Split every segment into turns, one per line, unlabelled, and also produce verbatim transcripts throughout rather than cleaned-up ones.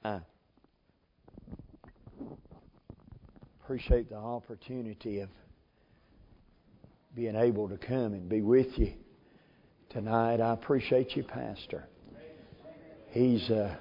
I appreciate the opportunity of being able to come and be with you tonight. I appreciate you, Pastor. He's uh,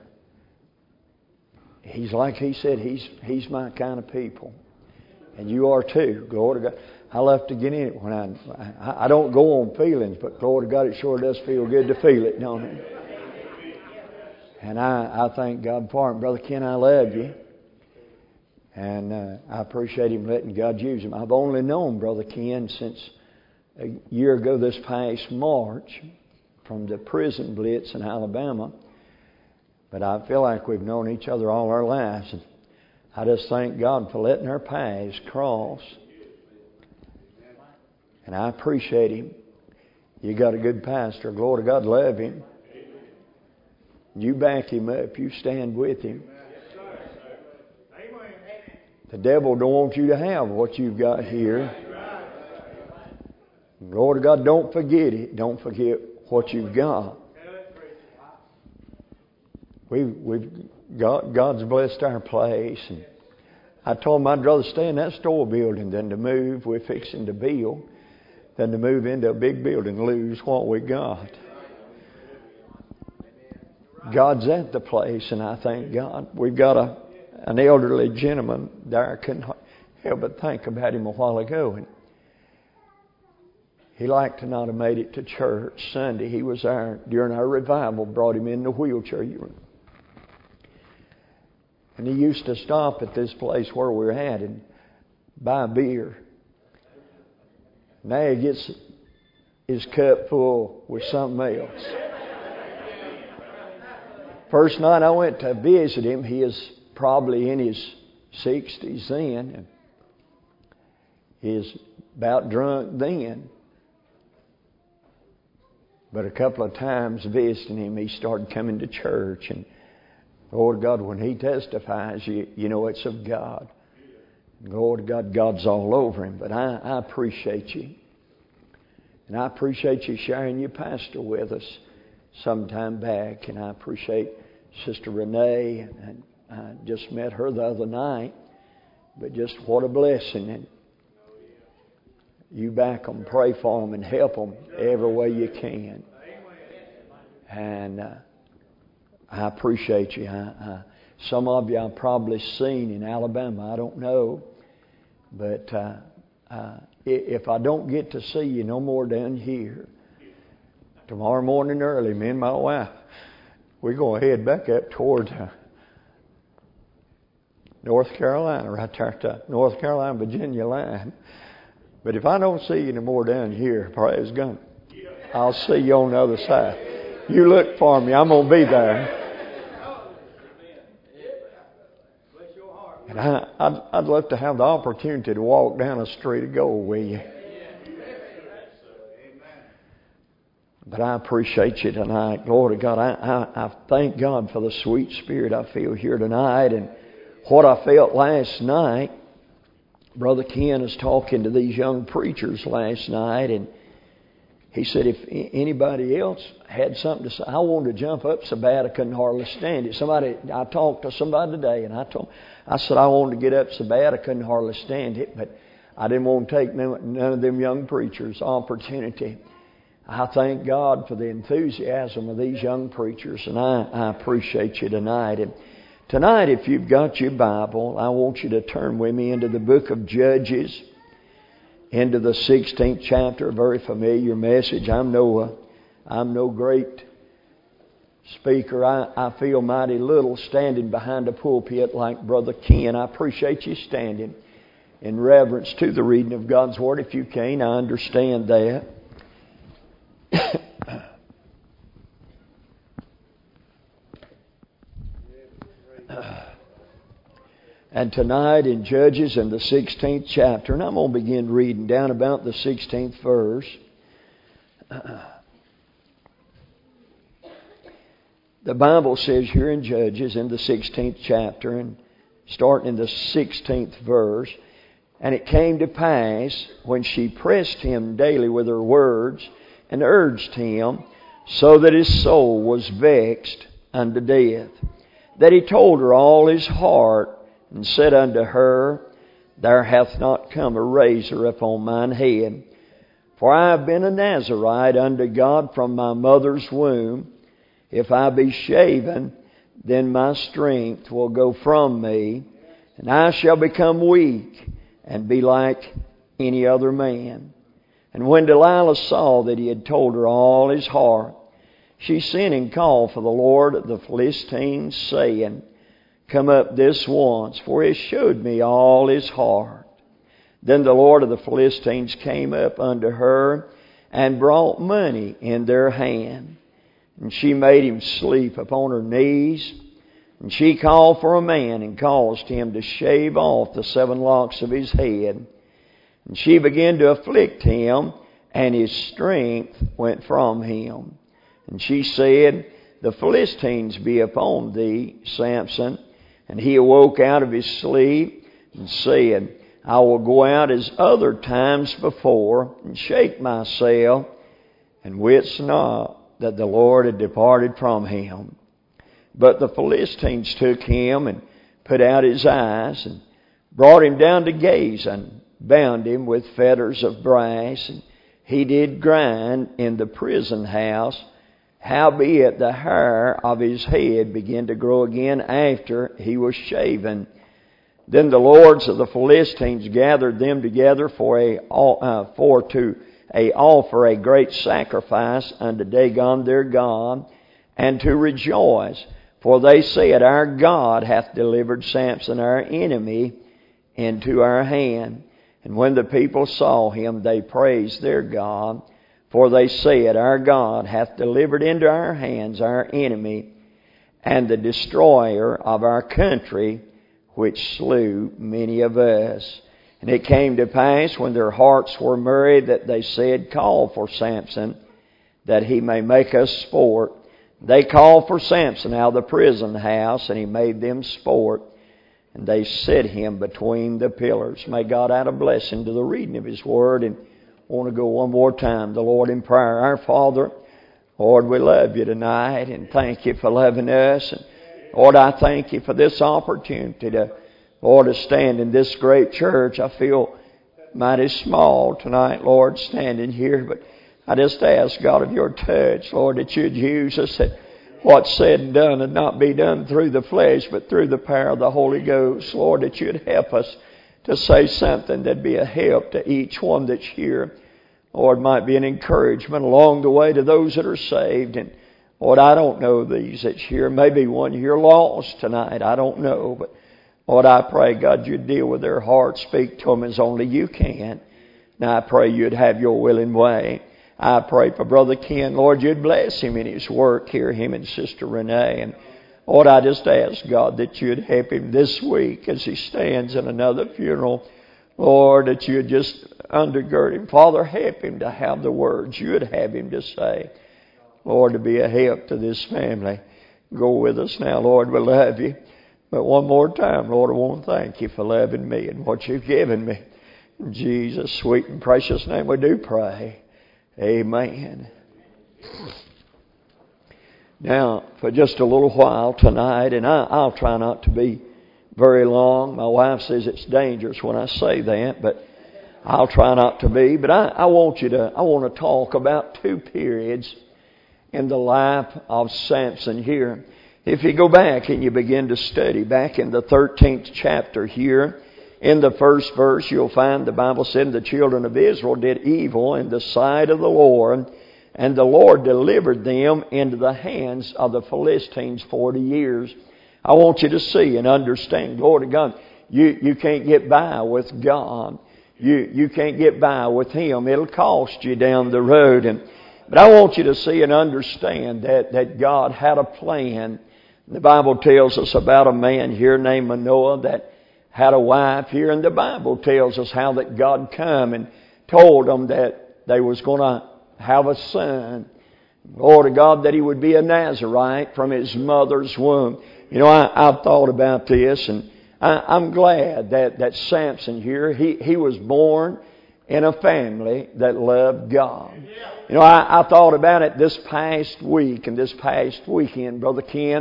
he's like he said, he's he's my kind of people, and you are too. Glory to God. I love to get in it when I I, I don't go on feelings, but glory to God, it sure does feel good to feel it, don't it? And I, I thank God for it. Brother Ken, I love you. And uh, I appreciate him letting God use him. I've only known Brother Ken since a year ago this past March from the prison blitz in Alabama. But I feel like we've known each other all our lives. And I just thank God for letting our paths cross. And I appreciate him. You got a good pastor. Glory to God, love him. You back him up. You stand with him. The devil don't want you to have what you've got here. Glory to God, don't forget it. Don't forget what you've got. We've, we've got, God's blessed our place. And I told him I'd rather stay in that store building than to move. We're fixing to build. Than to move into a big building and lose what we got. God's at the place, and I thank God. We've got a an elderly gentleman there. I couldn't help but think about him a while ago. And he liked to not have made it to church Sunday. He was there during our revival, brought him in the wheelchair. And he used to stop at this place where we were at and buy beer. Now he gets his cup full with something else. First night I went to visit him, he is probably in his sixties then. He is about drunk then. But a couple of times visiting him, he started coming to church. And Lord God, when he testifies, you, you know it's of God. Lord God, God's all over him. But I, I appreciate you. And I appreciate you sharing your pastor with us some time back. And I appreciate Sister Renee. And I just met her the other night. But just what a blessing. And you back them, pray for them, and help them every way you can. And uh, I appreciate you. I, I, some of you I've probably seen in Alabama. I don't know. But uh, uh, if I don't get to see you no more down here, tomorrow morning early, me and my wife, we're going to head back up toward uh, North Carolina, right there at the North Carolina-Virginia line. But if I don't see you no more down here, praise God, I'll see you on the other side. You look for me. I'm going to be there. And I, I'd, I'd love to have the opportunity to walk down a street of gold with you. But I appreciate you tonight. Glory to God. I, I, I thank God for the sweet spirit I feel here tonight. And what I felt last night, Brother Ken was talking to these young preachers last night. And he said if anybody else had something to say, I wanted to jump up so bad I couldn't hardly stand it. Somebody, I talked to somebody today and I told I said I wanted to get up so bad I couldn't hardly stand it. But I didn't want to take none of them young preachers' opportunity. I thank God for the enthusiasm of these young preachers, and I, I appreciate you tonight. And tonight, if you've got your Bible, I want you to turn with me into the book of Judges, into the sixteenth chapter. A very familiar message. I'm no, uh, I'm no great speaker. I, I feel mighty little standing behind a pulpit like Brother Ken. I appreciate you standing in reverence to the reading of God's Word. If you can, I understand that. And tonight in Judges in the sixteenth chapter, and I'm going to begin reading down about the sixteenth verse. The Bible says here in Judges in the sixteenth chapter, and starting in the sixteenth verse, and it came to pass when she pressed him daily with her words and urged him, so that his soul was vexed unto death. that he told her all his heart, and said unto her, There hath not come a razor upon mine head. For I have been a Nazarite unto God from my mother's womb. If I be shaven, then my strength will go from me, and I shall become weak, and be like any other man. And when Delilah saw that he had told her all his heart, she sent and called for the Lord of the Philistines, saying, Come up this once, for he showed me all his heart. Then the Lord of the Philistines came up unto her, and brought money in their hand. And she made him sleep upon her knees. And she called for a man, and caused him to shave off the seven locks of his head. And she began to afflict him, and his strength went from him. And she said, The Philistines be upon thee, Samson. And he awoke out of his sleep, and said, I will go out as other times before, and shake myself, and wist not that the Lord had departed from him. But the Philistines took him, and put out his eyes, and brought him down to Gaza, and bound him with fetters of brass, and he did grind in the prison house. Howbeit the hair of his head began to grow again after he was shaven. Then the lords of the Philistines gathered them together for a uh, for to a offer a great sacrifice unto Dagon their god, and to rejoice. For they said, Our God hath delivered Samson our enemy into our hand. And when the people saw him, they praised their God. For they said, Our God hath delivered into our hands our enemy, and the destroyer of our country, which slew many of us. And it came to pass, when their hearts were merry, that they said, Call for Samson, that he may make us sport. They called for Samson out of the prison house, and he made them sport. And they set him between the pillars. May God add a blessing to the reading of His Word. And I want to go one more time, the Lord in prayer. Our Father, Lord, we love You tonight, and thank You for loving us. And Lord, I thank You for this opportunity to, Lord, to stand in this great church. I feel mighty small tonight, Lord, standing here, but I just ask, God, of Your touch, Lord, that You'd use us, that what's said and done would not be done through the flesh, but through the power of the Holy Ghost. Lord, that You'd help us to say something that'd be a help to each one that's here. Lord, might be an encouragement along the way to those that are saved. And Lord, I don't know these that's here. Maybe one here lost tonight. I don't know. But Lord, I pray, God, You'd deal with their hearts. Speak to them as only You can. Now I pray You'd have Your willing way. I pray for Brother Ken. Lord, You'd bless him in his work here, him and Sister Renee. And Lord, I just ask, God, that You'd help him this week as he stands in another funeral. Lord, that You'd just undergird him. Father, help him to have the words You'd have him to say. Lord, to be a help to this family. Go with us now, Lord. We love You. But one more time, Lord, I want to thank You for loving me and what You've given me. In Jesus' sweet and precious name we do pray. Amen. Now, for just a little while tonight, and I, I'll try not to be very long. My wife says it's dangerous when I say that, but I'll try not to be. But I, I want you to, I want to talk about two periods in the life of Samson here. If you go back and you begin to study back in the thirteenth chapter here, in the first verse, you'll find the Bible said the children of Israel did evil in the sight of the Lord, and the Lord delivered them into the hands of the Philistines forty years. I want you to see and understand, glory to God, you, you can't get by with God. You, you can't get by with Him. It'll cost you down the road. And But I want you to see and understand that, that God had a plan. The Bible tells us about a man here named Manoah that had a wife here, and the Bible tells us how that God come and told them that they was going to have a son. Lord of God, that he would be a Nazarite from his mother's womb. You know, I, I've thought about this, and I, I'm glad that, that Samson here, he, he was born in a family that loved God. You know, I, I thought about it this past week and this past weekend, Brother Ken.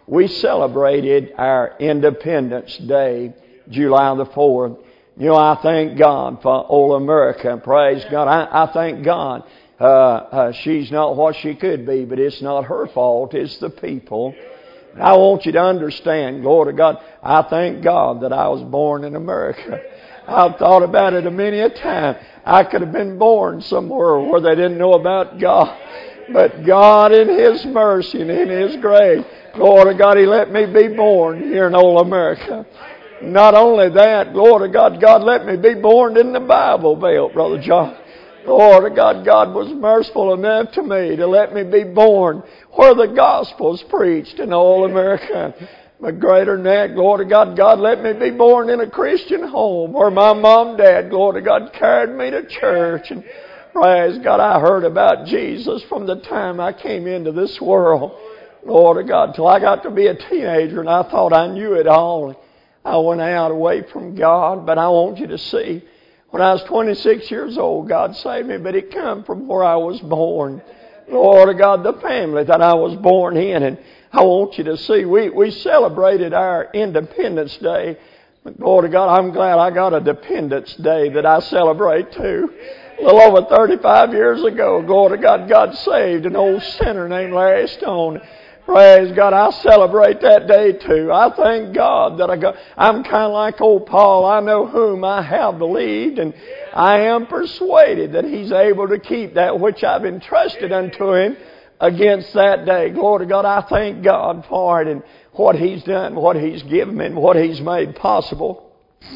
we celebrated our Independence Day, July the fourth. You know, I thank God for old America. Praise God. I, I thank God. Uh, uh, she's not what she could be, but it's not her fault. It's the people. I want you to understand, glory to God, I thank God that I was born in America. I've thought about it a many a time. I could have been born somewhere where they didn't know about God. But God in His mercy and in His grace, glory to God, He let me be born here in old America. Not only that, glory to God, God let me be born in the Bible Belt, Brother John. Glory to God, God was merciful enough to me to let me be born where the gospel's preached in old America. But greater than that, glory to God, God let me be born in a Christian home where my mom and dad, glory to God, carried me to church. And praise God, I heard about Jesus from the time I came into this world. Glory to God, till I got to be a teenager and I thought I knew it all. I went out away from God, but I want you to see, when I was twenty-six years old, God saved me, but it come from where I was born. Lord of God, the family that I was born in. And I want you to see, we, we celebrated our Independence Day. But Lord of God, I'm glad I got a Dependence Day that I celebrate too. A little over thirty-five years ago, glory to God, God saved an old sinner named Larry Stone. Praise God, I celebrate that day too. I thank God that I got, I'm kind of like old Paul. I know whom I have believed, and I am persuaded that He's able to keep that which I've entrusted unto Him against that day. Glory to God, I thank God for it and what He's done, what He's given me, and what He's made possible.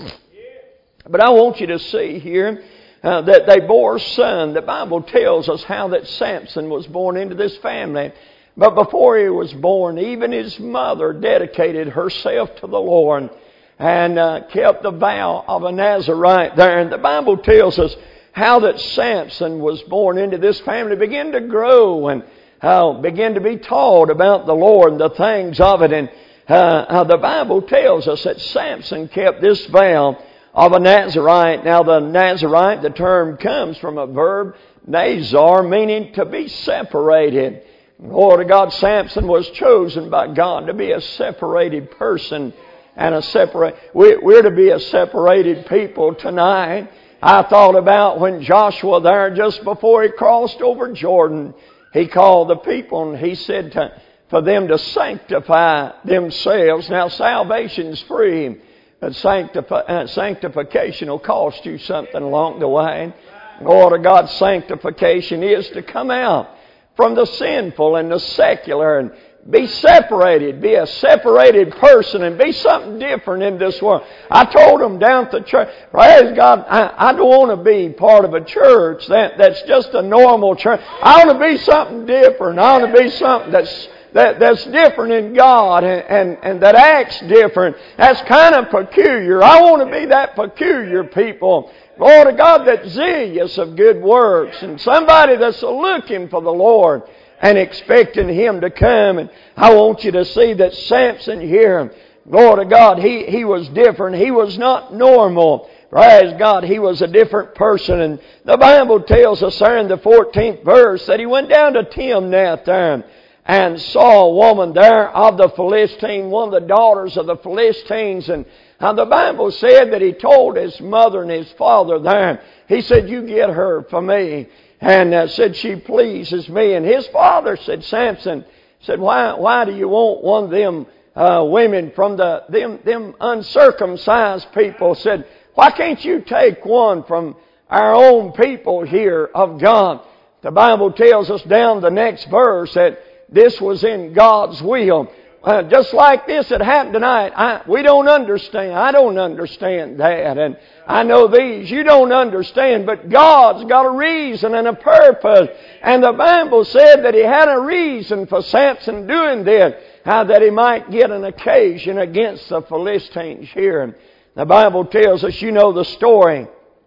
But I want you to see here uh, that they bore a son. The Bible tells us how that Samson was born into this family. But before he was born, even his mother dedicated herself to the Lord and uh, kept the vow of a Nazarite there. And the Bible tells us how that Samson was born into this family, began to grow and uh, began to be taught about the Lord and the things of it. And uh, uh, the Bible tells us that Samson kept this vow of a Nazarite. Now the Nazarite, the term comes from a verb, nazar, meaning to be separated. Lord of God, Samson was chosen by God to be a separated person and a separate. We're to be a separated people tonight. I thought about when Joshua there, just before he crossed over Jordan, he called the people and he said to, for them to sanctify themselves. Now salvation's free, but sanctifi- uh, sanctification will cost you something along the way. Lord of God, sanctification is to come out from the sinful and the secular and be separated, be a separated person and be something different in this world. I told them down at the church, praise God, I, I don't want to be part of a church that, that's just a normal church. I want to be something different. I want to be something that's that, that's different in God and, and, and that acts different. That's kind of peculiar. I want to be that peculiar people. Lord of God, that's zealous of good works and somebody that's looking for the Lord and expecting Him to come. And I want you to see that Samson here, Lord of God, he, he was different. He was not normal. Praise God, he was a different person. And the Bible tells us there in the fourteenth verse that he went down to Timnath there and saw a woman there of the Philistines, one of the daughters of the Philistines. And now the Bible said that he told his mother and his father there, he said, you get her for me. And uh, said, she pleases me. And his father said, Samson, said, why why do you want one of them uh, women from the them, them uncircumcised people? Said, why can't you take one from our own people here of God? The Bible tells us down the next verse that this was in God's will. Uh, just like this that happened tonight, I, we don't understand. I don't understand that. And I know these you don't understand, but God's got a reason and a purpose. And the Bible said that He had a reason for Samson doing this, how that he might get an occasion against the Philistines here. And the Bible tells us, you know the story,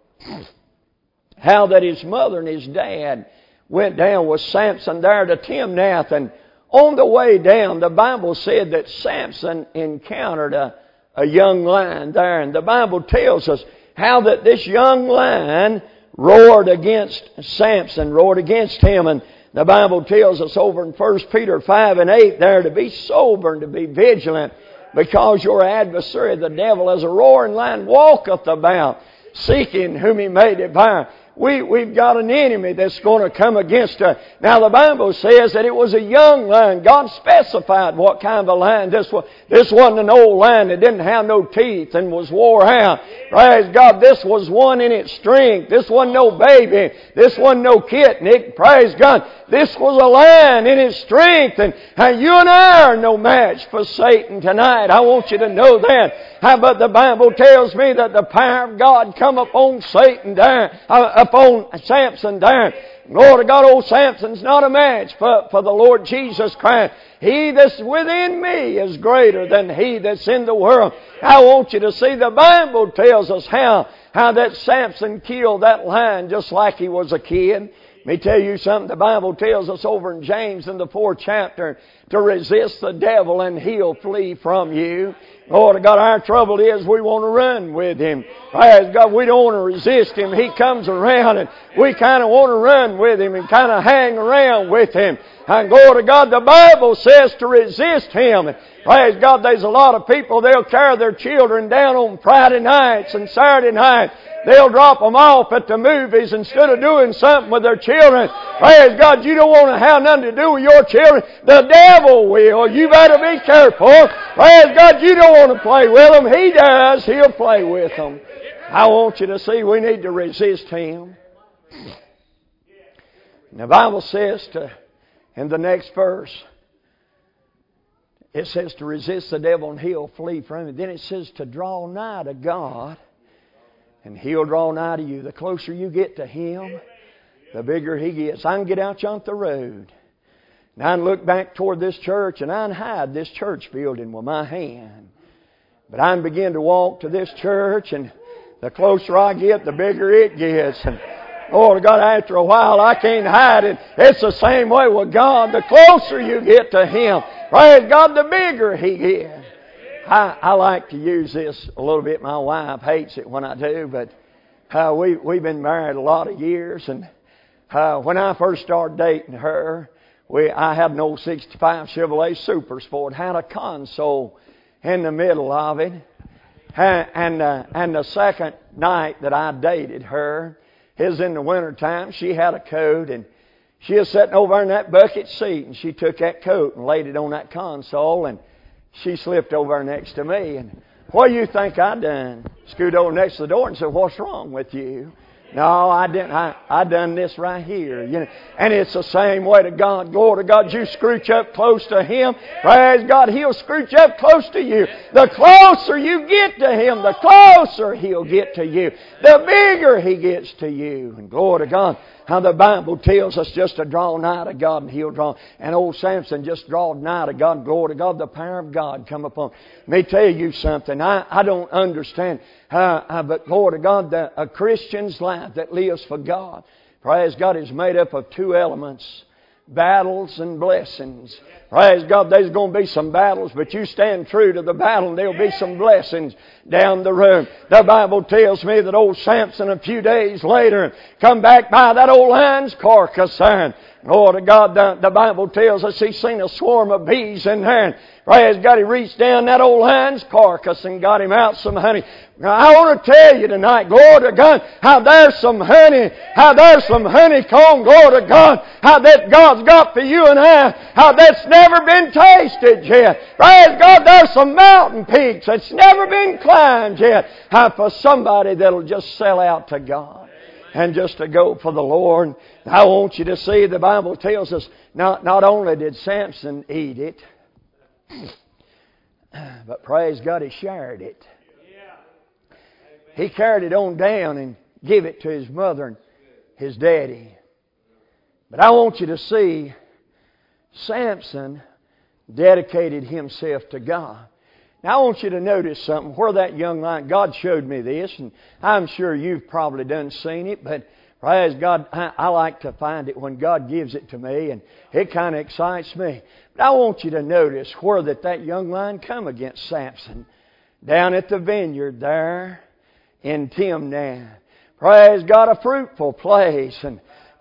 how that his mother and his dad went down with Samson there to Timnath. And on the way down, the Bible said that Samson encountered a, a young lion there. And the Bible tells us how that this young lion roared against Samson, roared against him. And The Bible tells us over in First Peter five and eight there to be sober and to be vigilant, because your adversary, the devil, as a roaring lion, walketh about, seeking whom he may devour. We, we've got an enemy that's going to come against us. Now the Bible says that it was a young lion. God specified what kind of a lion this was. This wasn't an old lion that didn't have no teeth and was wore out. Praise God. This was one in its strength. This wasn't no baby. This wasn't no kitten. It, praise God. This was a lion in its strength. And, and you and I are no match for Satan tonight. I want you to know that. How about the Bible tells me that the power of God come upon Satan there, uh, upon Samson there. Lord of God, old Samson's not a match for, for the Lord Jesus Christ. He that's within me is greater than he that's in the world. I want you to see the Bible tells us how, how that Samson killed that lion just like he was a kid. Let me tell you something. The Bible tells us over in James in the fourth chapter to resist the devil and he'll flee from you. Lord God, our trouble is we want to run with him. Praise God, we don't want to resist him. He comes around and we kind of want to run with him and kind of hang around with him. And glory to God, the Bible says to resist him. Praise God, there's a lot of people, they'll carry their children down on Friday nights and Saturday nights. They'll drop them off at the movies instead of doing something with their children. Praise God, you don't want to have nothing to do with your children. The devil will. You better be careful. Praise God, you don't want to play with them. He does. He'll play with them. I want you to see we need to resist him. And the Bible says to, in the next verse, it says to resist the devil and he'll flee from him. Then it says to draw nigh to God and he'll draw nigh to you. The closer you get to him, the bigger he gets. I can get out on the road and I can look back toward this church and I can hide this church building with my hand. But I can begin to walk to this church, and the closer I get, the bigger it gets. And oh God, after a while I can't hide it. It's the same way with God. The closer you get to him, praise God, the bigger he gets. I, I like to use this a little bit. My wife hates it when I do, but uh, we, we've been married a lot of years. And uh, when I first started dating her, we I had an old sixty-five Chevrolet Super Sport. Had a console in the middle of it. And, and, uh, and the second night that I dated her, it was in the wintertime. She had a coat, and she was sitting over in that bucket seat, and she took that coat and laid it on that console, and she slipped over next to me. And what do you think I done? Scooted over next to the door and said, "What's wrong with you?" No, I didn't. I, I done this right here. You know, and it's the same way to God. Glory to God. You scooch up close to him. Praise God. He'll scooch up close to you. The closer you get to him, the closer he'll get to you. The bigger he gets to you. And glory to God. How the Bible tells us just to draw nigh to God and he'll draw. And old Samson just drawed nigh to God. Glory to God. The power of God come upon. Let me tell you something. I, I don't understand. Uh, uh, but glory to God, the, a Christian's life that lives for God, praise God, is made up of two elements. Battles and blessings. Praise God, there's going to be some battles, but you stand true to the battle and there'll be some blessings down the road. The Bible tells me that old Samson a few days later come back by that old lion's carcass there. Lord of God, the, the Bible tells us he seen a swarm of bees in there. Praise God, he reached down that old lion's carcass and got him out some honey. Now, I want to tell you tonight, glory to God, how there's some honey, how there's some honeycomb, glory to God, how that God's got for you and I, how that's never been tasted yet. Praise God, there's some mountain peaks that's never been climbed yet. How for somebody that'll just sell out to God and just to go for the Lord. I want you to see, the Bible tells us, not, not only did Samson eat it, but praise God, he shared it. He carried it on down and gave it to his mother and his daddy. But I want you to see, Samson dedicated himself to God. Now I want you to notice something. Where that young lion, God showed me this, and I'm sure you've probably done seen it, but praise God, I, I like to find it when God gives it to me, and it kind of excites me. But I want you to notice where that, that young lion come against Samson. Down at the vineyard there in Timnah. Praise God, a fruitful place. And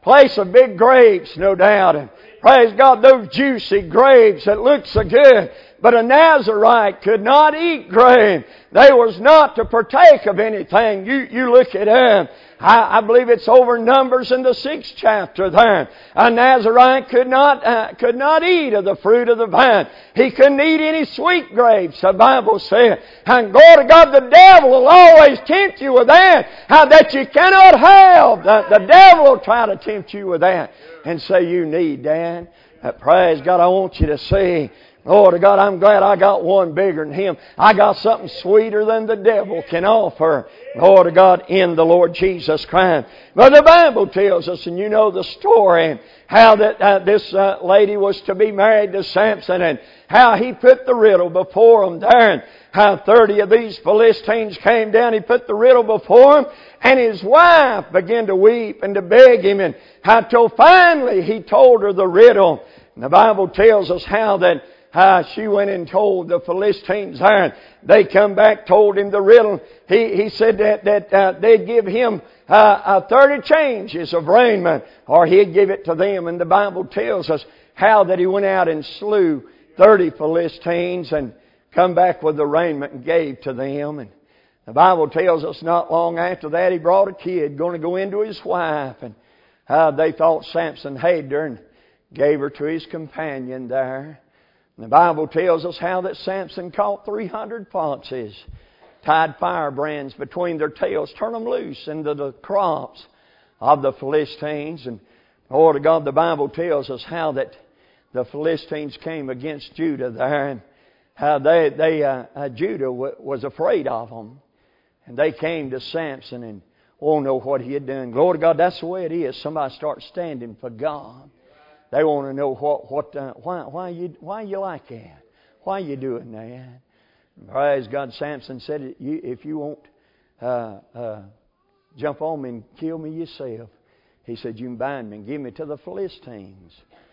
place of big grapes, no doubt. And praise God, those juicy grapes that look so good. But a Nazarite could not eat grape. They was not to partake of anything. You, you look at it. I, I believe it's over Numbers in the sixth chapter there. A Nazarite could not, uh, could not eat of the fruit of the vine. He couldn't eat any sweet grapes, the Bible said. And glory to God, the devil will always tempt you with that. How that you cannot have. The, the devil will try to tempt you with that. And say you need that. Uh, praise God, I want you to see. Oh, to God, I'm glad I got one bigger than him. I got something sweeter than the devil can offer. Oh, to God, in the Lord Jesus Christ. But the Bible tells us, and you know the story, how that uh, this uh, lady was to be married to Samson, and how he put the riddle before them there, and how thirty of these Philistines came down. He put the riddle before him, and his wife began to weep and to beg him, and how till finally he told her the riddle. And the Bible tells us how that Uh, she went and told the Philistines there. They come back, told him the riddle. He, he said that, that uh, they'd give him uh, uh, thirty changes of raiment, or he'd give it to them. And the Bible tells us how that he went out and slew thirty Philistines and come back with the raiment and gave to them. And the Bible tells us not long after that he brought a kid going to go into his wife. And uh, they thought Samson hated her and gave her to his companion there. The Bible tells us how that Samson caught three hundred foxes, tied firebrands between their tails, turned them loose into the crops of the Philistines. And, oh, to God, the Bible tells us how that the Philistines came against Judah there, and how they, they uh, uh, Judah w- was afraid of them. And they came to Samson and, oh, know what he had done. Glory to God, that's the way it is. Somebody starts standing for God. They want to know what, what, uh, why, why you, why you like that? Why you doing that? Praise God. Samson said, you, if you won't uh, uh, jump on me and kill me yourself, he said, you can bind me and give me to the Philistines.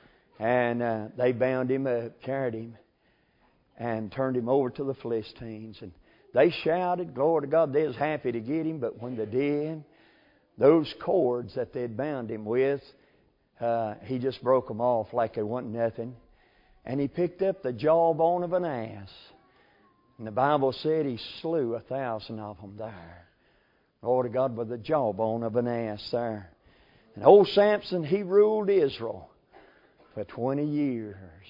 And uh, they bound him up, carried him, and turned him over to the Philistines. And they shouted, glory to God, they was happy to get him. But when they did, those cords that they'd bound him with, Uh, he just broke them off like they wasn't nothing. And he picked up the jawbone of an ass. And the Bible said he slew a thousand of them there. Lord of God, with the jawbone of an ass there. And old Samson, he ruled Israel for twenty years.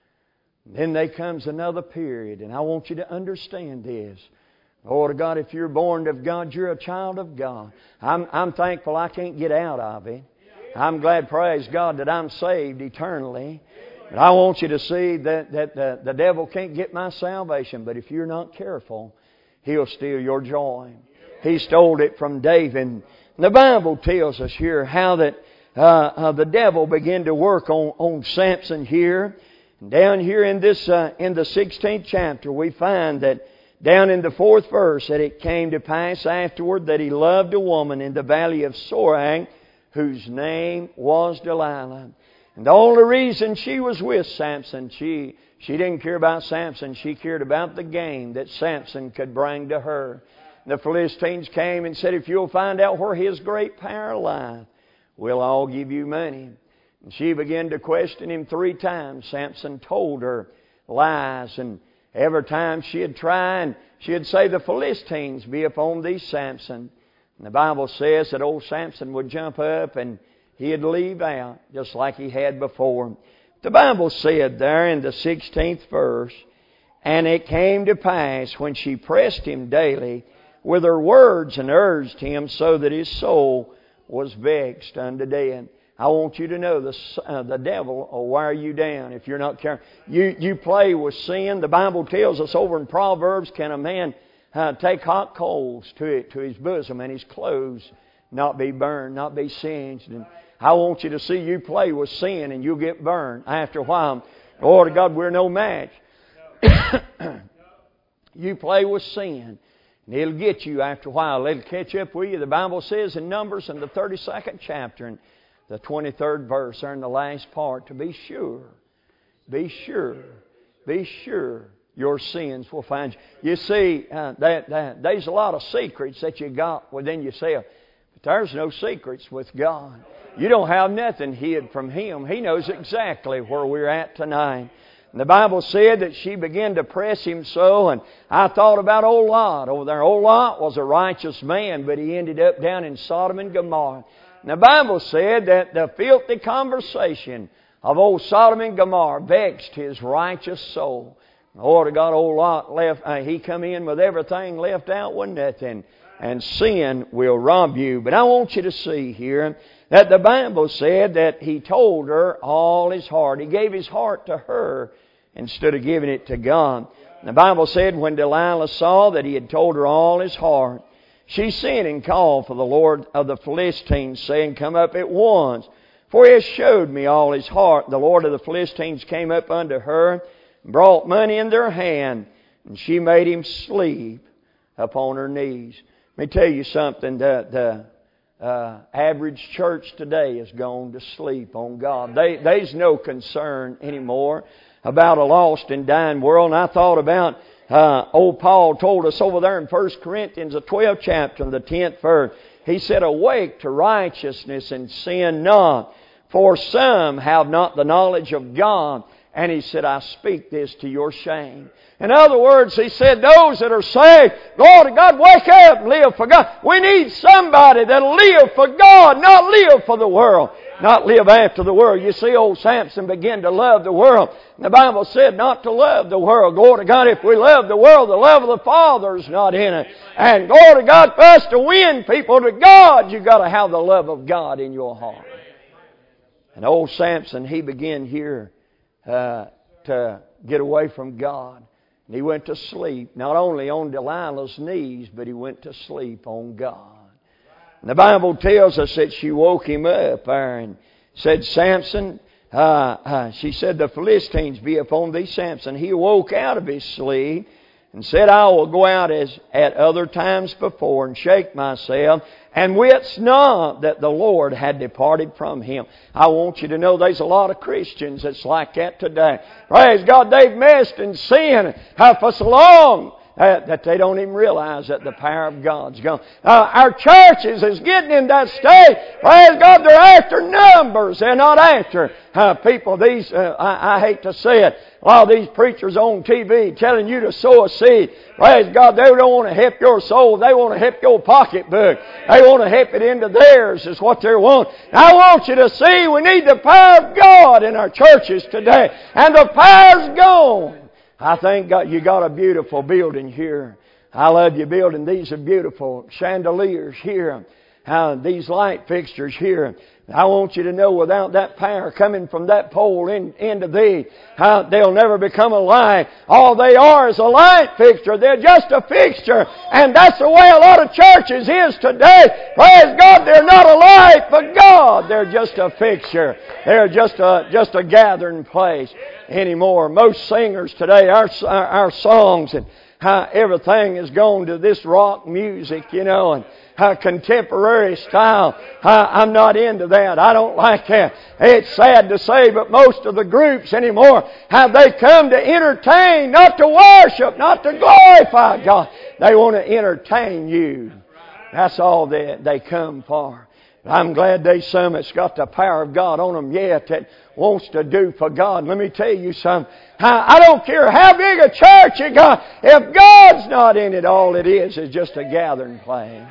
And then there comes another period. And I want you to understand this. Lord of God, if you're born of God, you're a child of God. I'm, I'm thankful I can't get out of it. I'm glad, praise God, that I'm saved eternally. But I want you to see that, that the, the devil can't get my salvation. But if you're not careful, he'll steal your joy. He stole it from David. And the Bible tells us here how that uh, uh, the devil began to work on, on Samson here. And down here in this uh, in the sixteenth chapter, we find that down in the fourth verse, that it came to pass afterward that he loved a woman in the valley of Sorang, whose name was Delilah. And the only reason she was with Samson, she, she didn't care about Samson. She cared about the gain that Samson could bring to her. And the Philistines came and said, if you'll find out where his great power lies, we'll all give you money. And she began to question him three times. Samson told her lies. And every time she'd try, and she'd say, the Philistines be upon thee, Samson. And the Bible says that old Samson would jump up and he'd leave out just like he had before. The Bible said there in the sixteenth verse, and it came to pass when she pressed him daily with her words and urged him so that his soul was vexed unto death. I want you to know the, uh, the devil will wear you down if you're not careful. You, you play with sin. The Bible tells us over in Proverbs, can a man Uh, take hot coals to it, to his bosom, and his clothes not be burned, not be singed. And I want you to see you play with sin and you'll get burned after a while. Lord of God, we're no match. You play with sin and it'll get you after a while. It'll catch up with you. The Bible says in Numbers in the thirty-second chapter and the twenty-third verse, or in the last part, to be sure, be sure, be sure your sins will find you. You see, uh, that, that there's a lot of secrets that you got within yourself. But there's no secrets with God. You don't have nothing hid from Him. He knows exactly where we're at tonight. And the Bible said that she began to press him so, and I thought about old Lot over there. Old Lot was a righteous man, but he ended up down in Sodom and Gomorrah. And the Bible said that the filthy conversation of old Sodom and Gomorrah vexed his righteous soul. Lord of God, old Lot left, uh, he come in with everything left out with nothing. And sin will rob you. But I want you to see here that the Bible said that he told her all his heart. He gave his heart to her instead of giving it to God. And the Bible said when Delilah saw that he had told her all his heart, she sent and called for the Lord of the Philistines, saying, Come up at once, for he has showed me all his heart. The Lord of the Philistines came up unto her, and brought money in their hand, and she made him sleep upon her knees. Let me tell you something, the, the uh, average church today has gone to sleep on God. They, there's no concern anymore about a lost and dying world. And I thought about, uh, old Paul told us over there in First Corinthians, the twelfth chapter, and the tenth verse. He said, Awake to righteousness and sin not, for some have not the knowledge of God. And he said, I speak this to your shame. In other words, he said, those that are saved, Lord God, wake up and live for God. We need somebody that'll live for God, not live for the world. Not live after the world. You see, old Samson began to love the world. And the Bible said not to love the world. Glory to God, if we love the world, the love of the Father's not in it. And glory to God, for us to win people to God, you've got to have the love of God in your heart. And old Samson, he began here uh, to get away from God. And he went to sleep, not only on Delilah's knees, but he went to sleep on God. And the Bible tells us that she woke him up there and said, Samson, uh, uh, she said, the Philistines be upon thee, Samson. He awoke out of his sleep and said, I will go out as at other times before and shake myself, and wist not that the Lord had departed from him. I want you to know there's a lot of Christians that's like that today. Praise God, they've messed and sinned for so long uh, that they don't even realize that the power of God's gone. Uh, our churches is getting in that state. Praise God, they're after numbers. They're not after uh, people. These, uh, I, I hate to say it, a lot of these preachers on T V telling you to sow a seed. Praise God, they don't want to help your soul. They want to help your pocketbook. They want to help it into theirs is what they want. I want you to see we need the power of God in our churches today. And the power's gone. I think God, you got a beautiful building here. I love your building. These are beautiful chandeliers here. Uh, these light fixtures here. I want you to know without that power coming from that pole in, into thee, uh, they'll never become a light. All they are is a light fixture. They're just a fixture. And that's the way a lot of churches is today. Praise God, they're not a light for God. They're just a fixture. They're just a, just a gathering place anymore. Most singers today, our, our, our songs and how everything has gone to this rock music, you know, and how contemporary style. I, I'm not into that. I don't like that. It's sad to say, but most of the groups anymore, have they come to entertain, not to worship, not to glorify God. They want to entertain you. That's all they, they come for. I'm glad there's some that's got the power of God on them yet that wants to do for God. Let me tell you something. I don't care how big a church you got. If God's not in it, all it is is just a gathering place.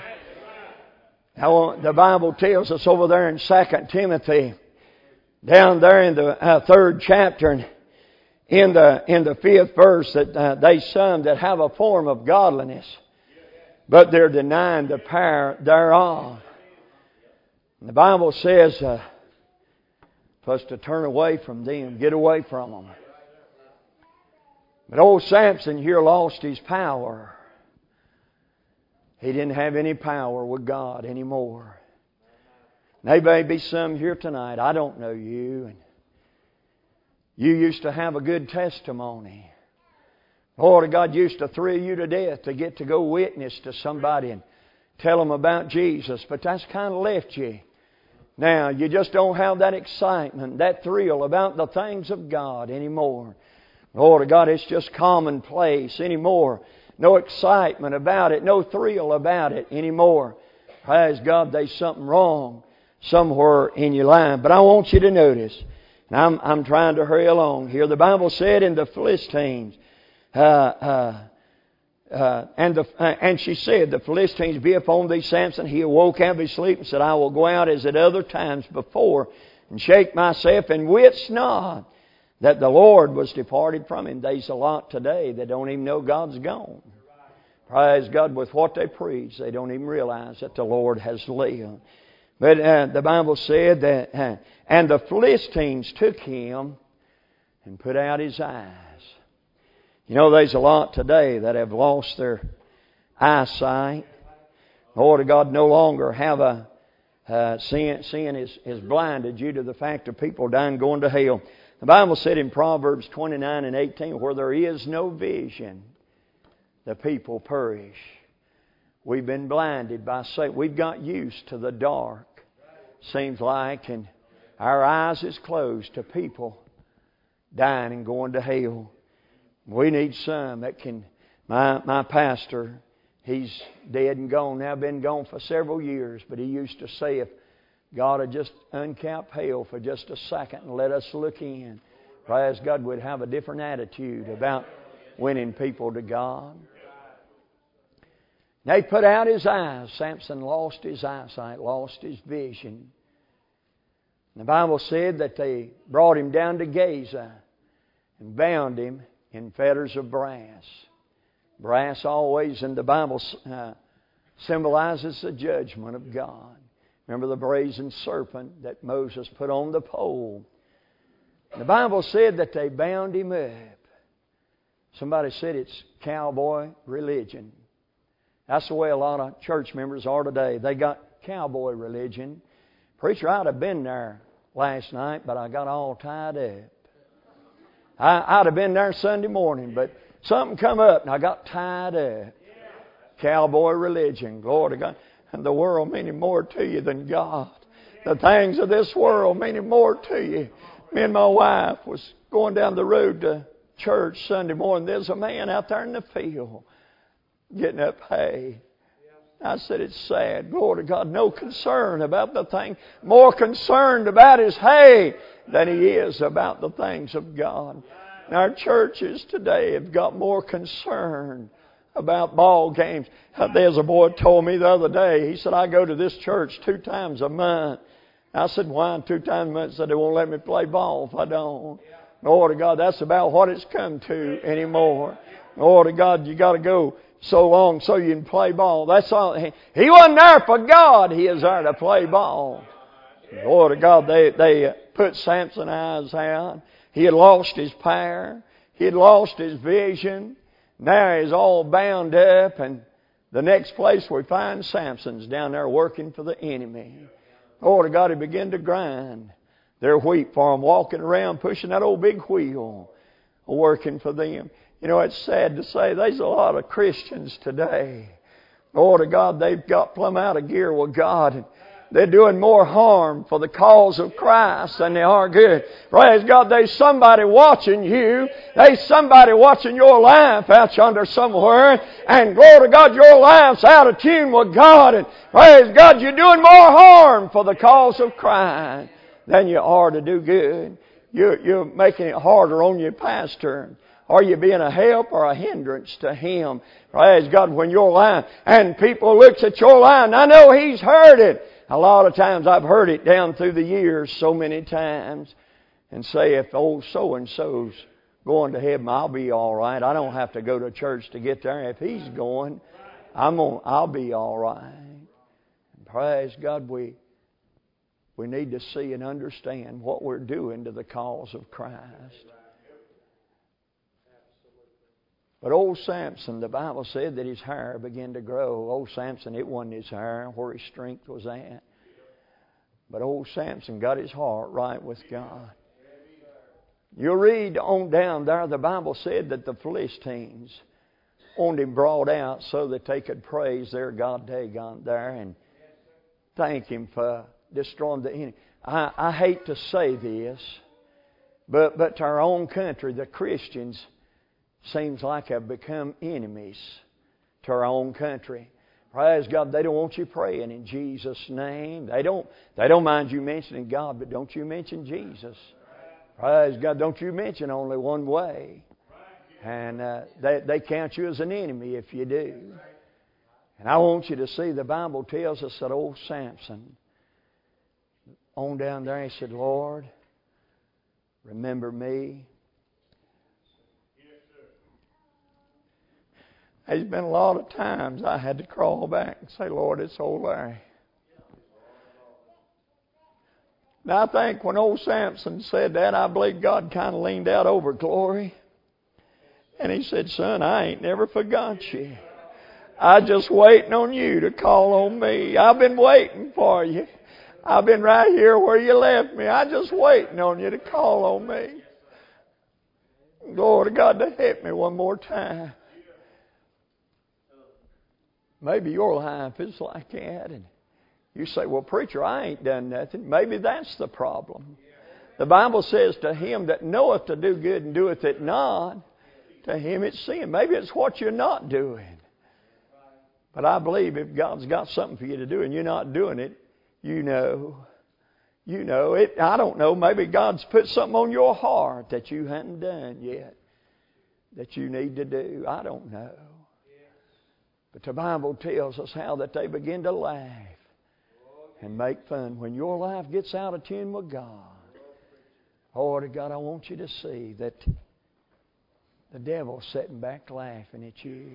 Now, the Bible tells us over there in Second Timothy, down there in the uh, third chapter, in the in the fifth verse, that uh, they some that have a form of godliness, but they're denying the power thereof. And the Bible says uh, for us to turn away from them, get away from them. But old Samson here lost his power. He didn't have any power with God anymore. There may be some here tonight. I don't know you. And you used to have a good testimony. Lord God used to thrill you to death to get to go witness to somebody and tell them about Jesus. But that's kind of left you. Now, you just don't have that excitement, that thrill about the things of God anymore. Lord God, it's just commonplace anymore. No excitement about it, no thrill about it anymore. Praise God, there's something wrong. somewhere in your life. But I want you to notice, and I'm, I'm trying to hurry along here. The Bible said in the Philistines, uh, uh, uh, and, the, uh, and she said, the Philistines be upon thee, Samson. He awoke out of his sleep and said, I will go out as at other times before and shake myself, and wits not that the Lord was departed from him. There's a lot today that don't even know God's gone. Praise God, with what they preach, they don't even realize that the Lord has lived. But uh, the Bible said that, uh, and the Philistines took him and put out his eyes. You know, there's a lot today that have lost their eyesight. Lord God no longer have a, uh, sin, sin is, is blinded due to the fact of people dying going to hell. The Bible said in Proverbs twenty-nine and eighteen, where there is no vision, the people perish. We've been blinded by Satan. We've got used to the dark, seems like, and our eyes is closed to people dying and going to hell. We need some that can... My, my pastor, he's dead and gone now, been gone for several years, but he used to say, if God had just uncapped hell for just a second and let us look in, praise God, we'd have a different attitude about winning people to God. They put out his eyes. Samson lost his eyesight, lost his vision. The Bible said that they brought him down to Gaza and bound him in fetters of brass. Brass always in the Bible uh, symbolizes the judgment of God. Remember the brazen serpent that Moses put on the pole. The Bible said that they bound him up. Somebody said it's cowboy religion. That's the way a lot of church members are today. They got cowboy religion. Preacher, I'd have been there last night, but I got all tied up. I, I'd have been there Sunday morning, but something come up and I got tied up. Cowboy religion. Glory to God. And the world meaning more to you than God. The things of this world meaning more to you. Me and my wife was going down the road to church Sunday morning. There's a man out there in the field getting up hay. I said, it's sad. Glory to God. No concern about the thing. More concerned about his hay than he is about the things of God. And our churches today have got more concern about ball games. There's a boy told me the other day, he said, I go to this church two times a month. I said, why two times a month? He said, they won't let me play ball if I don't. Lord of God, that's about what it's come to anymore. Lord of God, you got to go so long so you can play ball. That's all. He, he wasn't there for God. He is there to play ball. Lord of God, they, they put Samson's eyes out. He had lost his power. He had lost his vision. Now he's all bound up. And the next place we find Samson's down there working for the enemy. Lord of God, he began to grind their wheat for them, walking around pushing that old big wheel, working for them. You know, it's sad to say there's a lot of Christians today. Lord of God, they've got plumb out of gear with God. They're doing more harm for the cause of Christ than they are good. Praise God, there's somebody watching you. There's somebody watching your life out yonder somewhere. And glory to God, your life's out of tune with God. And praise God, you're doing more harm for the cause of Christ than you are to do good. You're, you're making it harder on your pastor. Are you being a help or a hindrance to him? Praise God, when your life, and people looks at your life, and I know he's heard it. A lot of times I've heard it down through the years so many times, and say, if old so-and-so's going to heaven, I'll be all right. I don't have to go to church to get there. If he's going, I'm gonna, I'll be all right. And praise God, we we need to see and understand what we're doing to the cause of Christ. But old Samson, the Bible said that his hair began to grow. Old Samson, it wasn't his hair where his strength was at. But old Samson got his heart right with God. You'll read on down there, the Bible said that the Philistines wanted him brought out so that they could praise their God Dagon there and thank him for destroying the enemy. I, I hate to say this, but, but to our own country, the Christians seems like have become enemies to our own country. Praise God. They don't want you praying in Jesus' name. They don't, they don't mind you mentioning God, but don't you mention Jesus. Praise God. Don't you mention only one way. And uh, they, they count you as an enemy if you do. And I want you to see, the Bible tells us that old Samson, on down there, he said, Lord, remember me. There's been a lot of times I had to crawl back and say, Lord, it's old Larry. Now I think when old Samson said that, I believe God kind of leaned out over Glory. And he said, son, I ain't never forgot you. I just waiting on you to call on me. I've been waiting for you. I've been right here where you left me. I just waiting on you to call on me. Glory to God to help me one more time. Maybe your life is like that. And you say, well, preacher, I ain't done nothing. Maybe that's the problem. The Bible says, to him that knoweth to do good and doeth it not, to him it's sin. Maybe it's what you're not doing. But I believe if God's got something for you to do and you're not doing it, you know. You know. it. I don't know. Maybe God's put something on your heart that you hadn't done yet, that you need to do. I don't know. But the Bible tells us how that they begin to laugh and make fun. When your life gets out of tune with God, oh, to God, I want you to see that the devil's sitting back laughing at you.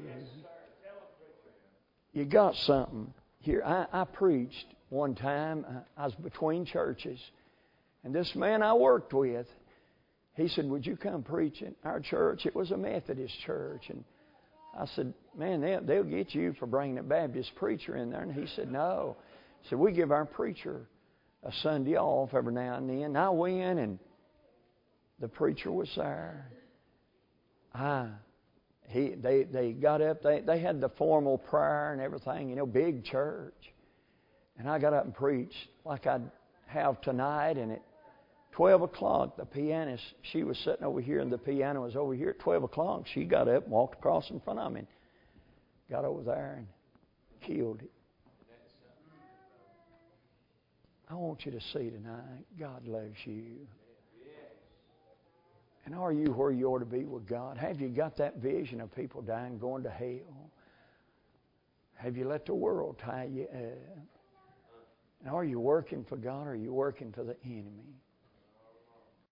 You got something. Here, I, I preached one time. I was between churches. And this man I worked with, he said, would you come preach in our church? It was a Methodist church. And I said, man, they'll, they'll get you for bringing a Baptist preacher in there. And he said, no. He said, we give our preacher a Sunday off every now and then. And I went, and the preacher was there. I, he, they, they got up. They, they had the formal prayer and everything, you know, big church. And I got up and preached like I'd have tonight. And at twelve o'clock, the pianist, she was sitting over here and the piano was over here. At twelve o'clock, she got up and walked across in front of me. Got over there and killed it. I want you to see tonight, God loves you. And are you where you ought to be with God? Have you got that vision of people dying, going to hell? Have you let the world tie you up? And are you working for God or are you working for the enemy?